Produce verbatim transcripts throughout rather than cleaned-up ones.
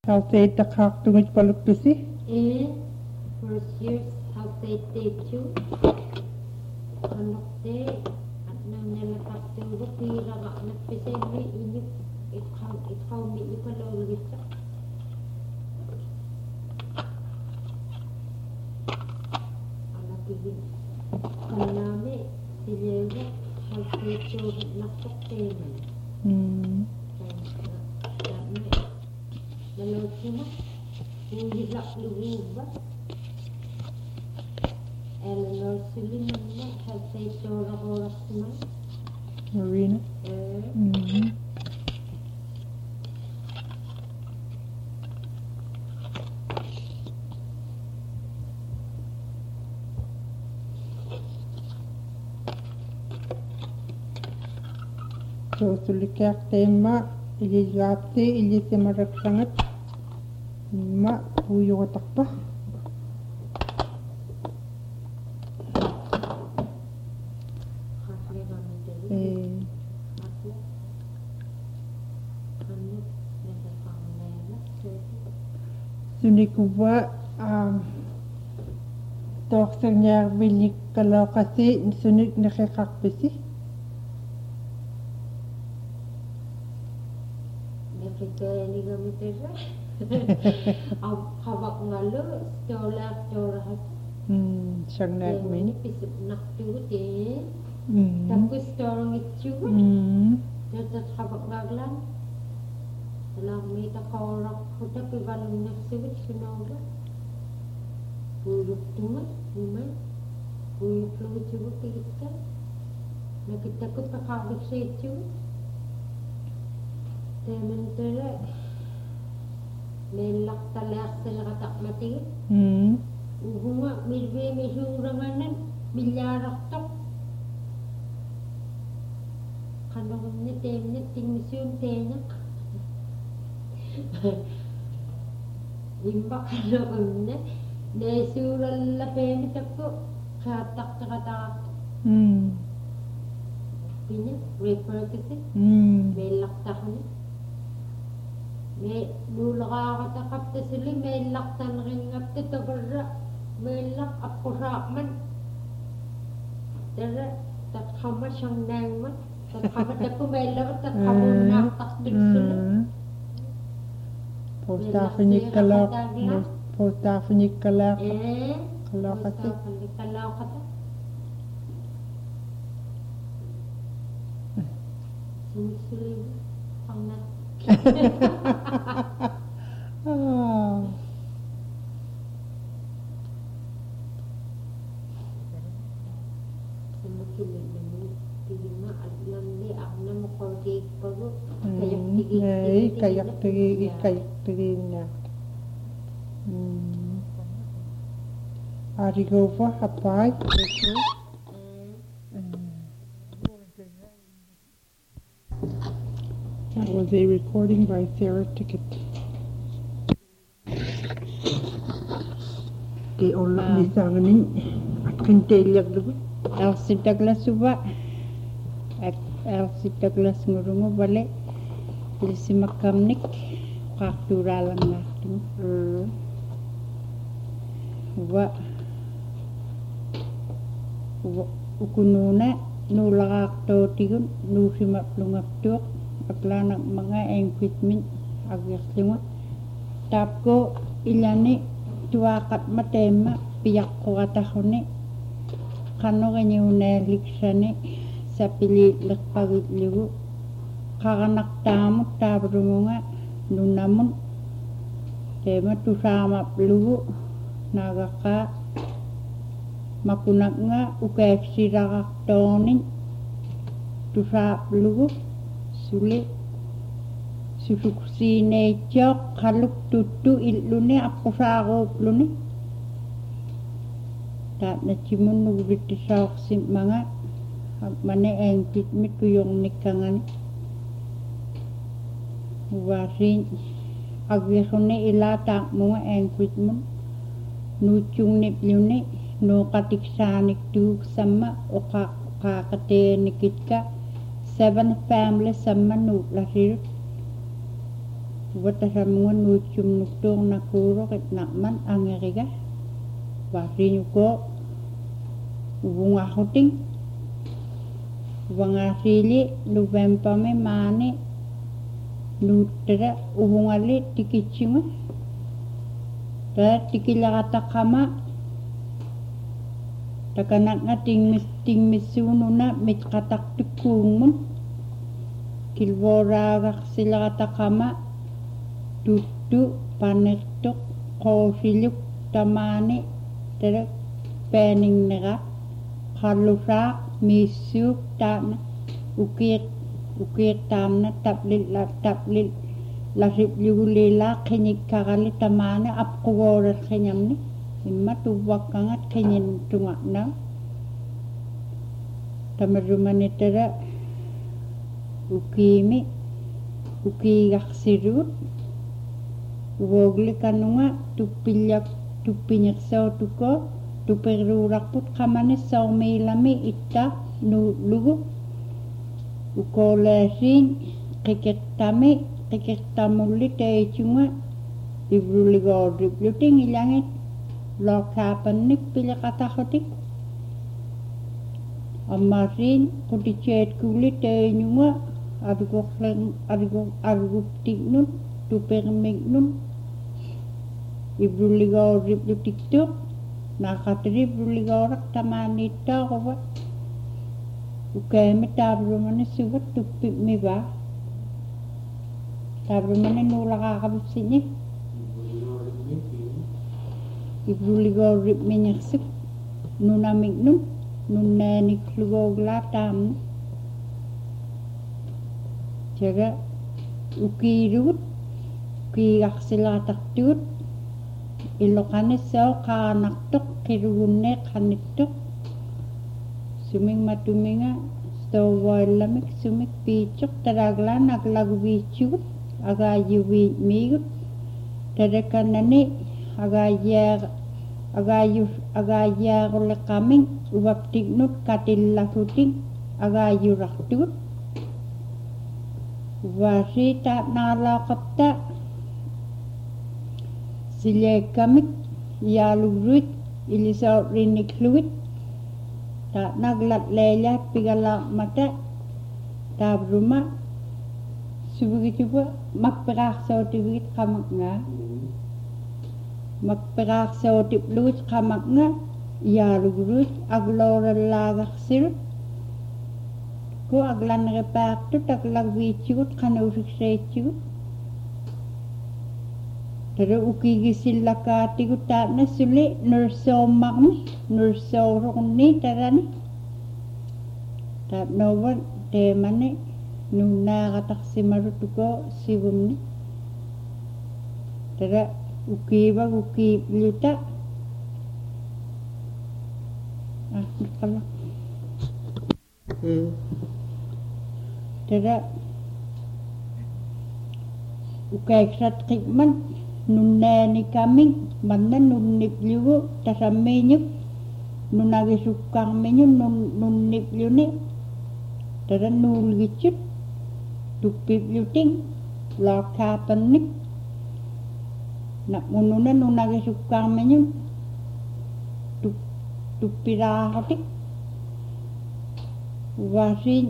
Halfeet the cock to which palupisi? Eh, first years halfeet day two. Anak day, at nang nalatak tulo, pira ka anak pisay mo, inyip, ikaw, ikaw, may ipalawagit sa. Anak pigin. Kanami, silewa, halfeet tulo, naktok teman. Hmm. Lalu cuma Hilak luba Eleanor Suliman Halfay Tora Sma Marina. Mm-hmm. So sulikak tema ili gati ili semarak sangat ma puyo takpa eh sunikuba um toksanya bilik kalau kasi sunik nakakakpisi Kaya ni gamit ito. Ang hawak nga lo, stola, stola hat. Hmm, siyang nagmin. Kaya pisip naktuot eh. Hmm. Tapos storong itsura. Hmm. Dapat hawak nga lang. Alam may takorak ko tapi balong nagsuwit sunoga. Pulok tumat, naman. Pulok luwit suwa tigit ka. Nakita ko pakawag sa itsura. Sementara melak talak selakatak mati. Hmm. Uhunga milbe misuranganan milyarak tok. Kanong temne tingmisun tenak. Imba kanong ne nesural la peni takko katak katak. Hmm. Pinya refer kasi. Hmm. Melak takne. May nulaka katakap ta sila, may laktan ringap ta tabarra, may lak apuraman. Tara, tatkama siyang nangman, tatkama tapo may labat, tatkama naktak din sila. Posta ni kalak, posta ni kalak, Eh, kalak kasi. posta ni kalak kata. Sumusulim, ang nat. Ah. Sumusulim naman, tigil na, alam ni, ako na makordik pa ro. Kayak Hmm. tigil, Eh, kayak tigil, kayak tigil niya. Hmm. Arigova hapay. That was a recording by Sarah Ticket. Kay ola ni sanganin at kintelag dulu. Elsie Douglas uba. Elsie Douglas ngurungu balik. Ilisi makamnik. Kakduralan natin. Hmm. Uba. Uba. Ukununa. Nulakak to tigun. Nusimap lungap tuak. Aklanak mga equipment agak lingot tap ko ilani tuakat matema piyak ko katahone kano kanyo neliksane sa pili lakpagit ligo kakanak tamot tabro nga nunamun tema tusama lugo nagaka makunak nga ukef sirakak tonin tusap lugo Suli susuksine chok haluk tutu ilune apusaro lune tak na cimun nubit sok sim mga mane engkit mit kuyong nikangan warin agwehone ilata mga engkit mun nucung nip lune no katiksanik tu sama oka kakate nikit ka seven family sama nu lahir wata samungan nucum nuktung nakuro ket nakman angeriga wari nyuko ubung akuting wangasili lubempame mane nutra ubung ali tikicima ta tikilakata kama takanak nga ting mis ting misununa mit katak tukungun kilvora sila katakama tutu panetok kosiluk tamani tere pening nega kalusa misuk tana ukir ukir tamna tablil la tablil la riblula kenik kakali tamani apkuwora kenyamni imma tuwak kangat kenyin tungak na tamarumani tere ukimi uki gaksirut wogli kanunga tupilyak tupinyak saw tuko tuperurak put kamane saw meilami itta nu lugu ukolesin kikektami kikektamuli teichunga ibruligorip luting ilangit lokapanik pilakatakotik amarin kuticet kulit teinyunga argo kleng argo argo tiknun tupermik nun ibruligor riblu tiktok nakatri ibruligor tamani tawa ukeme tabrumane subat tupi meba tabrumane nulaka kabusini ibruligor rib minyaksik nunamik nun nunani klugogla tam jaga ukirut ukigaksilatak tut ilokane saw kanaktok kirune kanitok suming matuminga stowalamik sumik pichok taragla naglagu bichut aga yuwi migut tadakanani aga yer aga yu aga yer le kaming ubaptik nut katillakuting aga yurak tut wasita nalakapta silekamik yalugruit ilisau rinikluit ta naglat lelat pigala mata tabruma subugitu makperak sautibit kamak nga makperak sautiblut kamak nga yalugruit aglora lagak sirut ko aglan repak tu tak lagwi ciut kana usik sei ciut tere uki gisil lakati ku tak na suli nurso magmi nurso rukni tarani tak nawan temane nuna katak simarutuko sibumni tere uki ba uki luta ah nakala hmm tere ukai krat kikman nunani kaming manna nunnip liu tasamenyuk nunagi sukang menyu nun nunnip liu ni tere nul gicut tupip liu ting loka panik nak mununa nunagi sukang menyu tup tupira hotik wasin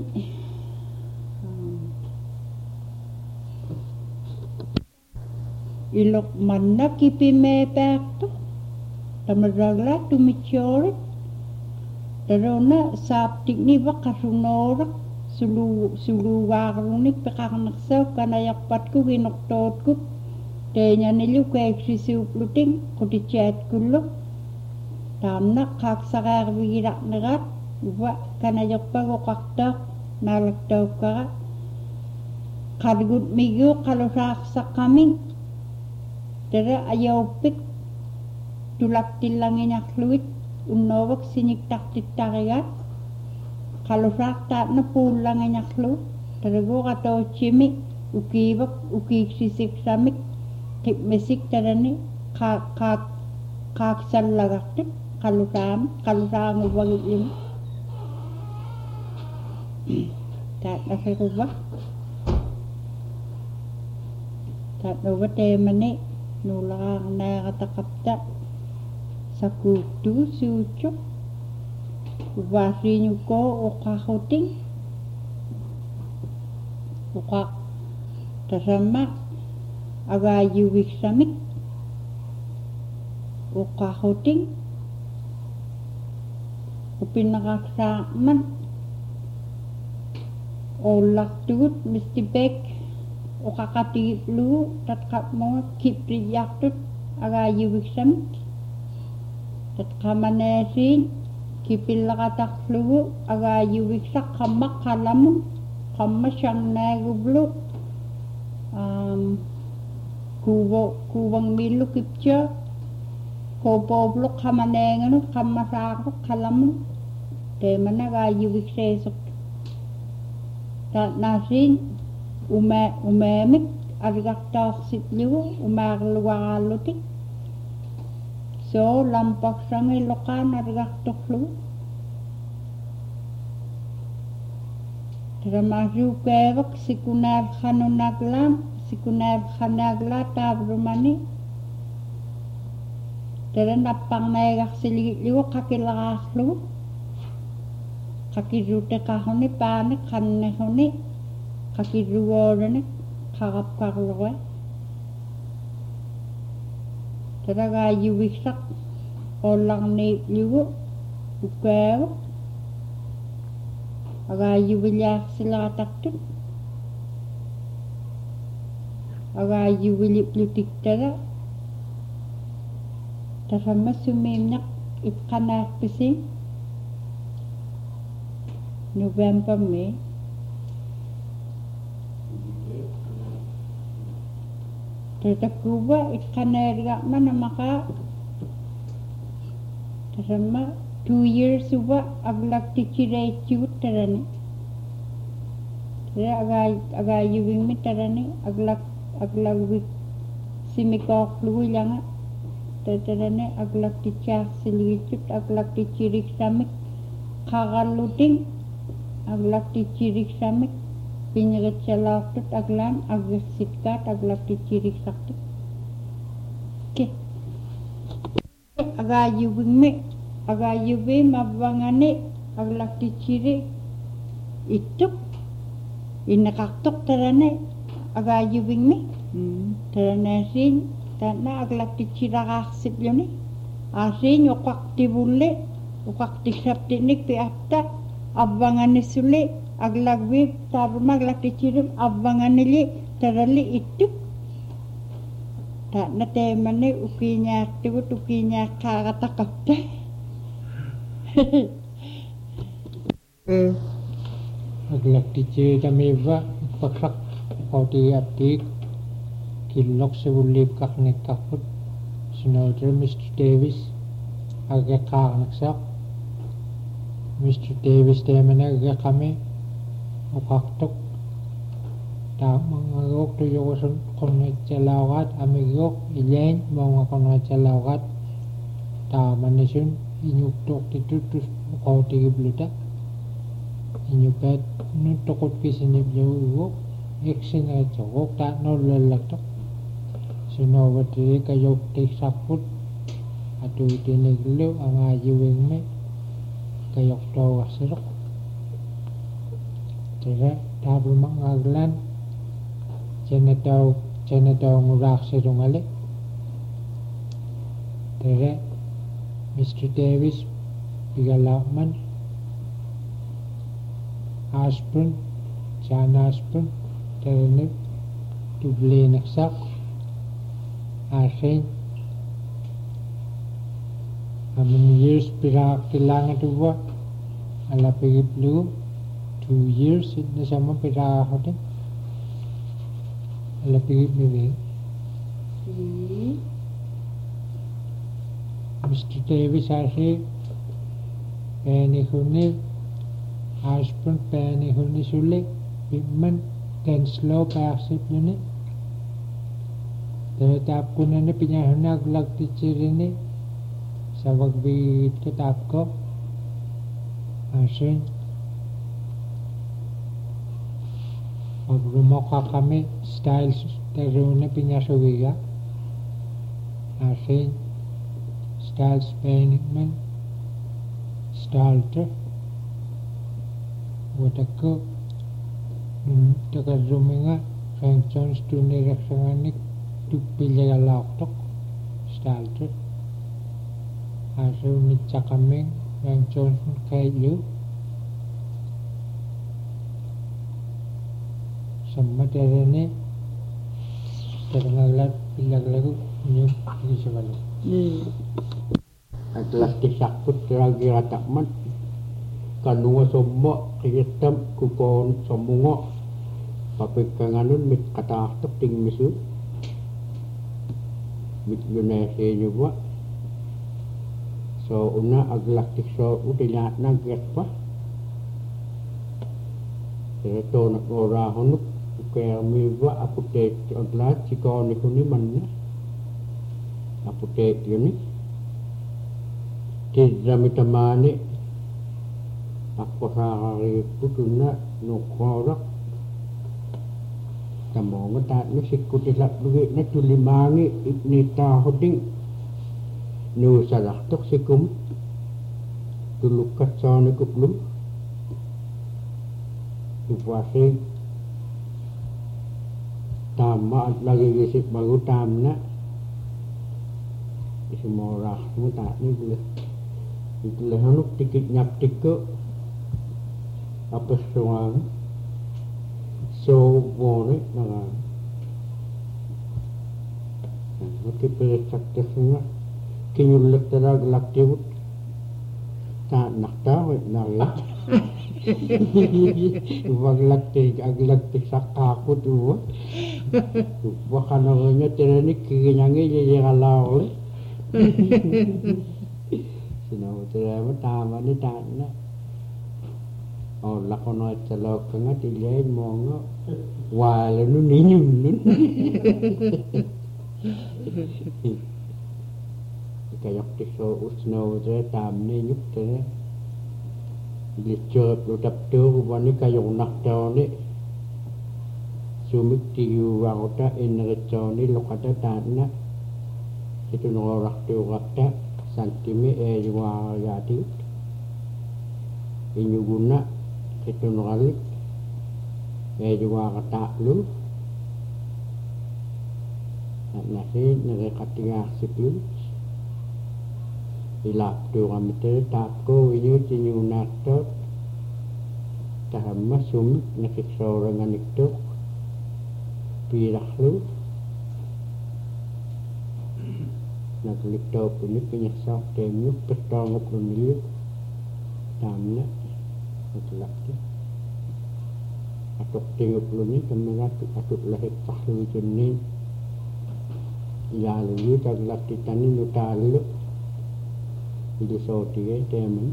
ilok manna kipi mepekto tamaragla tumichorit tarona saptik ni bakasunorak sulu sulu warunik pekaknaksaw kanayak patku ginokotku tenya nilu keksisiu pluting kuticet kullo tamna kaksagar wirak nerat wa kanayak pagokaktak nalaktaw ka kadgut migo kalosak sakaming tere ayaw pik tulak tilangin yak fluid unowak sinik tak titarigat kalau tak na pulangin yak fluid tere go kato chimik ukibak ukik sisik samik tip mesik tere ni kak kak kak salagak tik kalau ram kalau ram ubagit lim tak na kaya kubak tat novate mani nula na katakapta sakutu sucuk wasi nyuko okahoting oka tasama agayu wiksamik okahoting upinakaksaman olak tugut mesti bek okakati lu tatkap mo kipriyaktut agayu wiksamik tatkamanesi kipilakatak lu agayu wiksak kamak kalamun kamma siyang nagublu um, kuwo kuwang milu kipcha kopoblo kamanenganu kamasako kalamun temana agayu wiksesok tat nasin ume umemik arigaktak sitliu umarluwalutik so lampak sangi lokan arigaktok lu termasuk kewak sikunar khanunaglam sikunar khanagla tabrumani teren napang naigak sililiu kakilakaklu kakirute kahoni panik kanne honi kakiruorene kagap kakloe teraga yuwiksak olang ni liu ukew aga yuwilyak silakaktut aga yuwilip lutik tera tasama sumimnyak itkanak pising November May tetakuba itkanerga mana maka tasama two years uba aglak tikire chut terani tera aga aga yuwing mi terani aglak aglak wik simikok luilanga terane aglak ticak silicut aglak ticirik samik kagaluting aglak ticirik samik pinyagat calaktut aglan agak sitkat aglak ticirik sakti ke aga yubing me aga yubi mabangane aglak ticirik itu inakaktok terane aga yubing me hmm. terane sin karena aglak dicirakak sip yoni asin okak tibulle okak tisaptinik pi afta abangan sule aglak wi tarma aglak dicirim abangan li terali itu tak nate mane ukinya tibu ukinya kata kata aglak diciri kami va pakak kodi abdik kilok sebulip kak nekaput sinodra Mister Davis agak kak naksak Mister Davis temana agak kami ukaktok tak mengagok tu yokosan kono celawat amigok ilain mau kono celawat tak manisun inyuk tok titutus kau tiga beludak inyukat nutokot kisinip jauh eksin aja kok tak nolak tok sinawati kayo tisaput atu tiniglu ang ayuwing me kayok tawa sirok tira tabu mangaglan cenetaw cenetaw ngurak sirungale tira Mister Davis bigalaman Aspun John Aspun tira tubli naksak asin how many years pira kailangan tuwa ala pigit lu two years na sama pira hote ala pigit mi Mister Davis asi peni huni aspun peni huni sulik bimman dan slow paksip yun tetap kunane pinyahanag lag tichirini sa wagbit kitap ko asin Pagrumoka kami styles terune pinyasuwiga. Asin styles painting stalter. Wataku takarruminga Franchons tunni raksanganik tuppilega laoktok stalter. Asin nitsakaming Franchons kayu. Sama terene terengaglat pilaglagu nyum ini sebalik. Adalah disakut lagi ratakman kanua sommo kiyetam kupon somungo papekanganun mit kata tok ting misu mit Indonesia juga so una aglak tikso udilat nagyak pa seto nak ora honuk kaya miwa apotek aglat jika ni kuni mana apotek ini tidak mitamani aku hari itu kena nukorak tamo ngata ni sikutilak duit na tulimangi ni tahoding nu salah tok sikum tulukat sa ni kuplum iwasi tama at lagi gisip baru tamna isimorah muta ni boleh boleh hanuk tikit nyap tiko apa soang so bone na Maki peresak tesna kinyulek terag laktiwut ta nakta wet nare wag lakti ag lakti sakako tu wakana nya terani kinyange je galau le sino terama tama ni tanna oh lakono celok ngat ile mongo wala nu ninyum nun kayak tiso usno je tam ni nyuk tere lecot lo tap tu wani kayak nak taw ni sumik tiu wangota enrecho ni lokata tanna itu norak tu rakta santime e jwa yati inyuguna itu noralik e jwa kata lu nasi nere katinga siplu ilap tu ramite tako inyu tinyu nakto tahama sum nakik sorangan itu pirah lu naklik to puni penyesal temu petong puni tamna setelah tu atok tengok puni kemengat atok lahir tahlu jenis ya lu tak lak tani nu talu di soti ke temen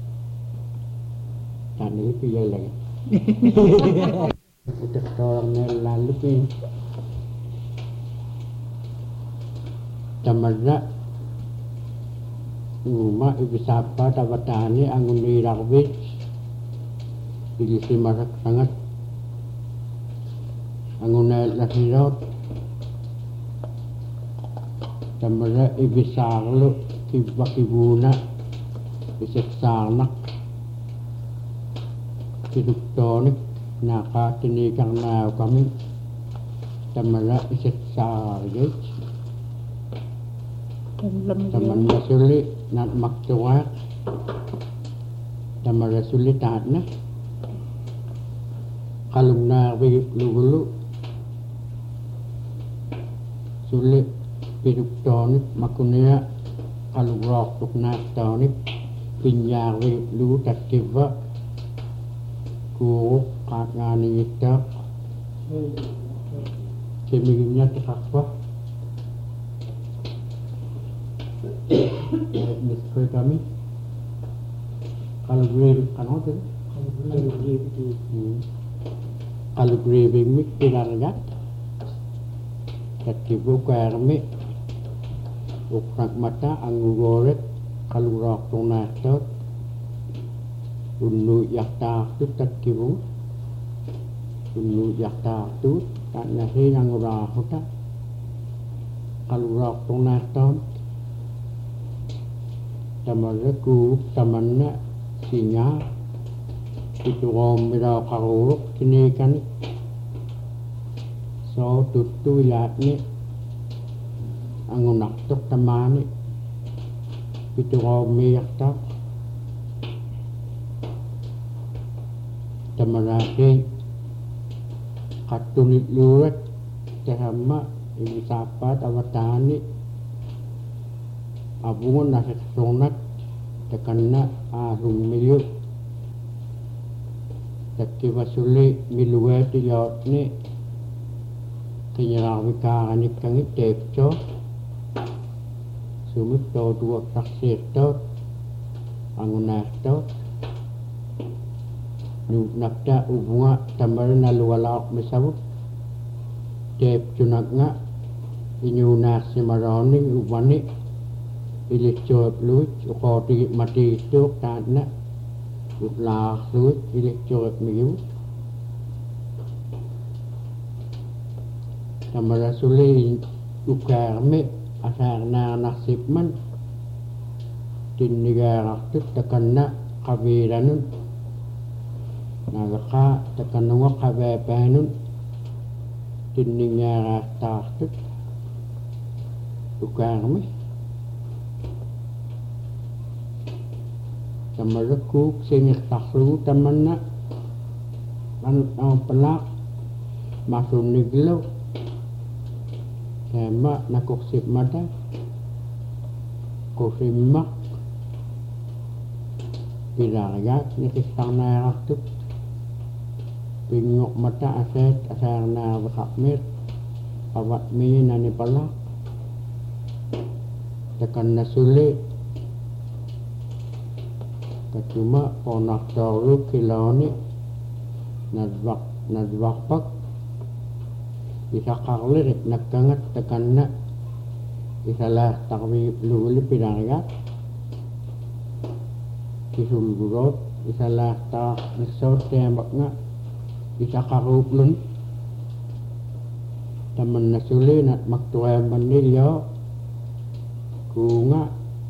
tani pi ya lagi kita orang lalu pi tamarra rumah ibu sapa tabatani angun di rakwit di simarak sangat angun lahirot tamara ibisarlo ibakibuna isaksanak kiduktonik nakatinikang na kami tamara isaksargit tamara suli nat maktuwak tamara suli tatna kalumna lulu suli piduktonik makunia kalurok tuknaktonik pinyari lu takiva ku kakani itak kemigimnya takakwa miskoi kami kalau grave kanot kalau grave mik pinargat takiva kami ukrak mata anggoret kalurok tunaktot unu yakta tutat kibu ulu yakta tu tak nasi yang ora huta kalau rok tong naton tamarku tamanna sinya itu om mira karuruk kini kan so tutu lihat ni angunak tuk tamani itu om yakta tamarake katulit lurat tahama ibu sapat awatani abungon nasa sonat takana arum milyo takki wasuli miluweti yot ni kinyarang wikaranit kangit tepcho sumit to duwak taksir to angunak to nukta ubunga tamar na luwalak misabu tep chunak nga inyunak si maroning ubani ilikchot luch ukoti mati tuk tadna uklak luch ilikchot miyu tamar suli ukarme asar na nasib man tinigarak tuk takanna kabiranun nagaka takanunga kabepenun tinninga tahtut ukarme tamarku singih takhlu tamanna manut ang pelak masun niglo kema nakuksip mata kusimak piragak nikistang naraktut pingok mata aset asar na bakmir awat mi nani pala tekan nasuli kacuma ponak tauru kiloni nadwak nadwak pak bisa karlir nakangat tekan na isalah takwi luli pirangya kisul gurot isalah tak nisot tembak nga isa karuplun taman nasuli nat maktuay manilyo kunga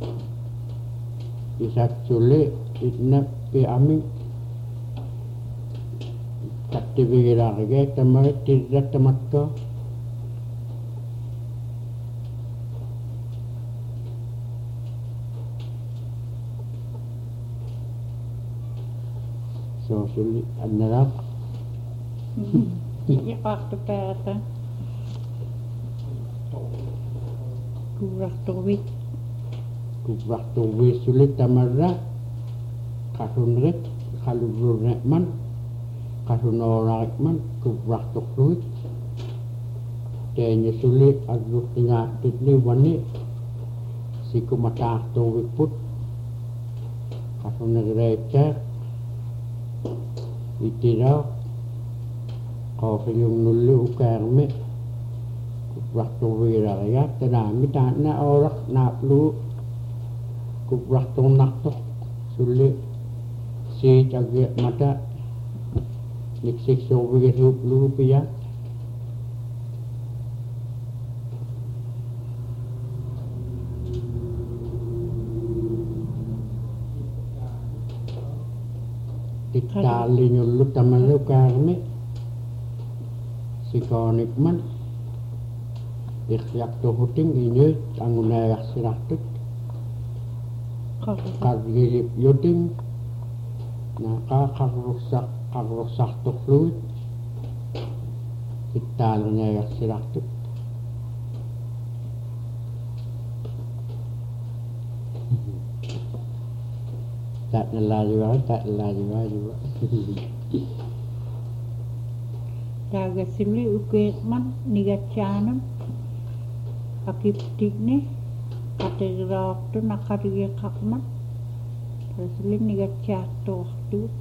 isa suli itnap pi aming taktibigira kage tamay tirat tamat ko so suli anarap Iya waktu kata kurang tuwit kubrak tuwi sulit tamarra kasunrit kalururek man kasunorak man kubrak tukruit tenya sulit aduk tingatit ni wani si kumatak tuwi put kasunagrecek itirak kau yung nulu ukarme kubrak tuwi raya tanami tanah orak naplu kubrak tong naktok sulit si cagak mata niksik sobi hidup lu pia titali nyulu taman lu karme sikonik man ikhyak to huting ini angunayak siratuk kargilip yuting naka karusak karusak to fluid italnya yak siratuk tak nelayu tak nelayu daga sili uke man niga chanam akiptik ni kategrak tu nakariya kakman terus sili niga chato tu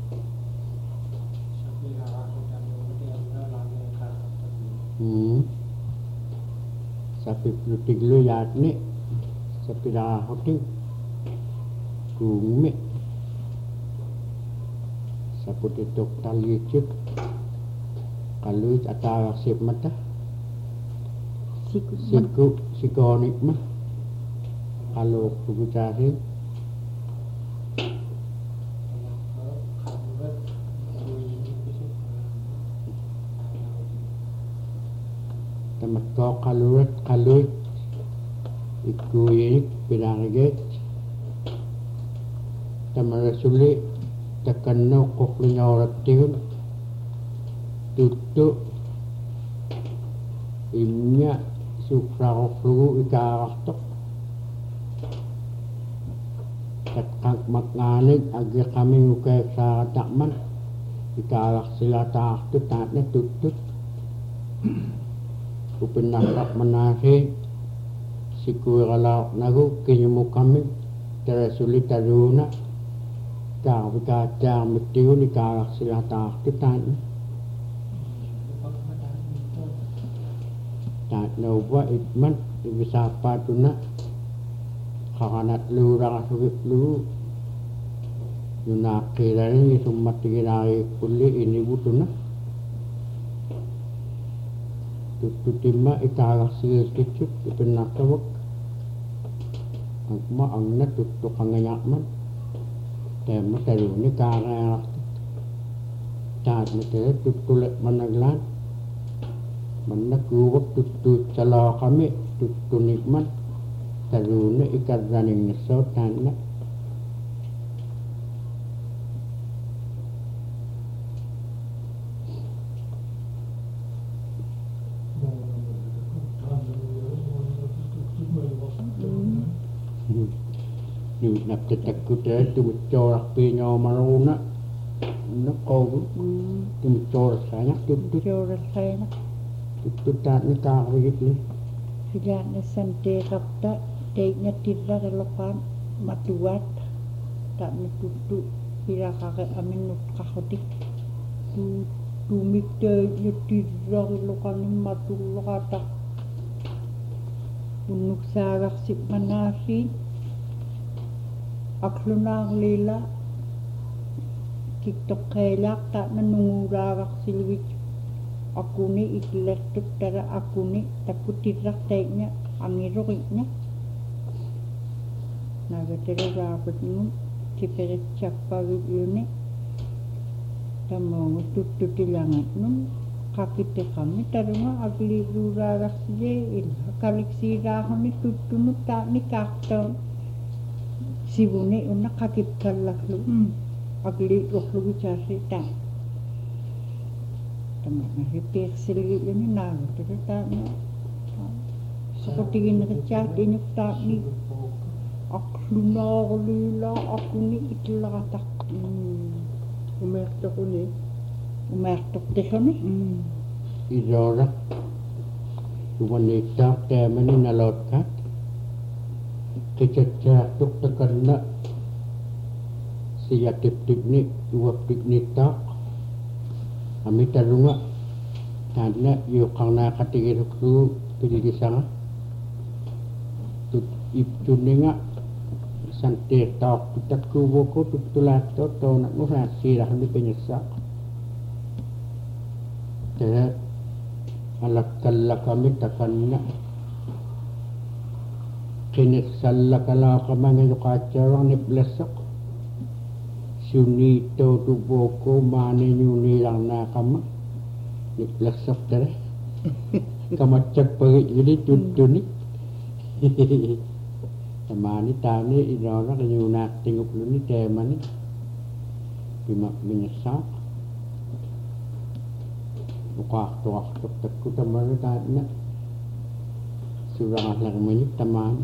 hmm sapi plutik lu yat ni sapi dah hoting kume sapu titok tali cip kaluit atara sip mata Siku siku sikonik mah kalau buku cari tamat ko kaluit kaluit ikuyinik pinangigit tamarasuli takano koklinyorat tiyon tutu imnya sufrakoflu ikaraktok katkak maknganig agi kami ngukay sa takman ikarak sila takto tatna tutut upinasak manasi sikuralaw nagu kinyumu kami terasuli taruna kakakacang metiun ikarak sila takto tatna tatna uba itman ibisapa tuna kakanat lurang sugit lu yung nakira rin yung sumatigirari kuli inibuto na tututima ikarak siya sikit ipinakawag ang maang na tutuk ang ngayakman tema tayo ni kakarak tat matira tutulit managlan manakuwag tutut sala kami tutunikman taruna ikarraning naso tana Dù nạp cho tạc cụ tế từ một cho đặc bì nhỏ mà rô ná nó cô từ một cho đặc xá nhắc tuyết tuyết Cho rasay na. tuyết tuyết tạt nó cao với dịch lý Sila na sante kapta. Take na tira kalapan. Matuwat. Tak na tutu. Pira kake amin nuk kakotik. Tu tumik te na tira kalapan matulakatak. Unuk sarak sip manasi. Aklunang lila. Kiktok kailak tak na nungurarak silwit. Aku ni ikilastuk tara aku ni takut tirak taiknya angiroknya. Naga tera rapat nun kiperet cakpa gitu ni. Tamo tutut tilangat nun kakite kami tarunga agli rurarak sije il kalik sirahon ni tutunu tak ni kakta. Sibune una kakit kalak lu agli rohlu bicara tak. Repair silgi ini naga tapi tak ni seperti ini kecil ini tak ni aku nak lila aku ni itulah tak umur tak ni umur tak deh ni ijorak wanita temani nalotkat kececah tuk tekanna siya tip-tip ni dua tip ni tak kami tarunga tanda yung kang nakatigil ko pilisa nga tut iptuni nga sante tak tutak kubo ko tutulat to to na mura sira kami penyesak kaya alak kala kami takan nga kinisala kala kamang yung kacarang ni blesak sunito tuboko mane nyuni lang na kama nilasap tere kamacak pagi jadi tutuni tamani tani idora nyunak tinguk luni temani bimak minyak waktu waktu takut tamani tani surang lang menyuk tamani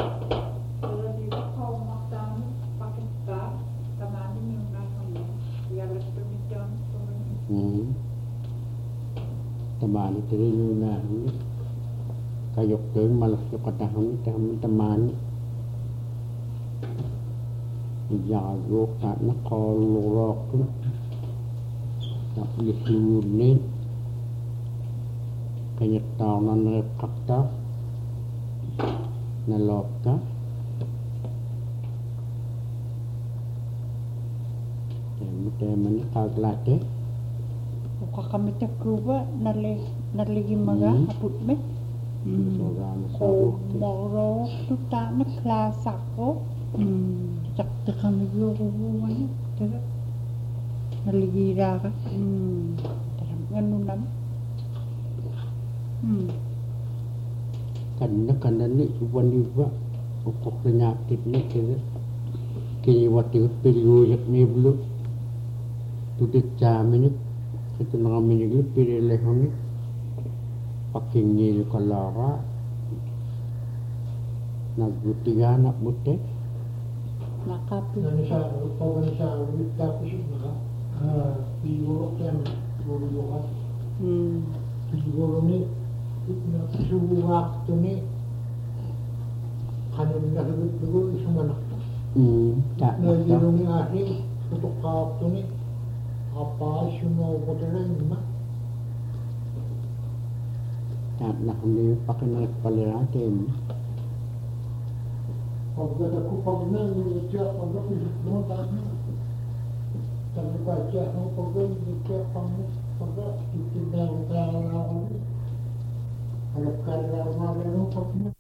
Hmm. Teman itu na kayok tu malah yung katahon teman teman jago tak nak kolorok tu tak disuruh kanya tahunan rekapta nalokta teman teman kaglat eh ukakamita kuba nale naligimaga Hmm. aput me Sobrang ko sarok. moro tuta na klasa ko Hmm. sakta kami yuruwan tara naligira ka Hmm. tara ngano nam hmm Karena karena ni cuba niba ukok penyakit ni kira kini waktu periu yak ni belum tudik jam ini itu nama ini ni pilih lehong ni pakai ni kalara nak butiga nak butet nakapi Indonesia, Indonesia, Indonesia Pacifica, Pigoro yang Pigoro, Hmm. Pigoro ni, suhu waktu ni, kanin na hibit Pigoro isang anak. hmm tak Na tak yun ni ahli, untuk waktu ni, apa semua bodela ni mah, tak nak ni pakai nak kalara tem pagkat ako pag na, niya pag ako mo tama. Sabi ko siya, ang pagkat niya pang pagkat itindahan ko ako. Hanap ka na mga ganun pag